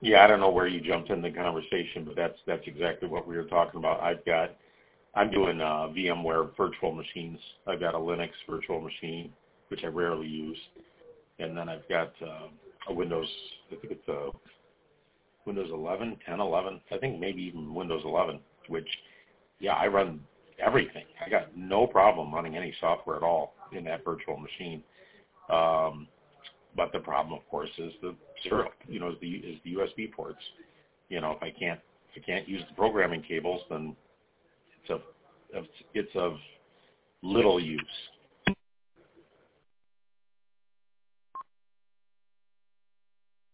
Yeah, I don't know where you jumped in the conversation, but that's exactly what we were talking about. I'm doing VMware virtual machines. I've got a Linux virtual machine, which I rarely use, and then I've got a Windows. I think it's a Windows 11, 10, 11. I think maybe even Windows 11. Which, yeah, I run everything. I got no problem running any software at all in that virtual machine. But the problem, of course, is the serial. Is the USB ports. If I can't use the programming cables, then it's of little use.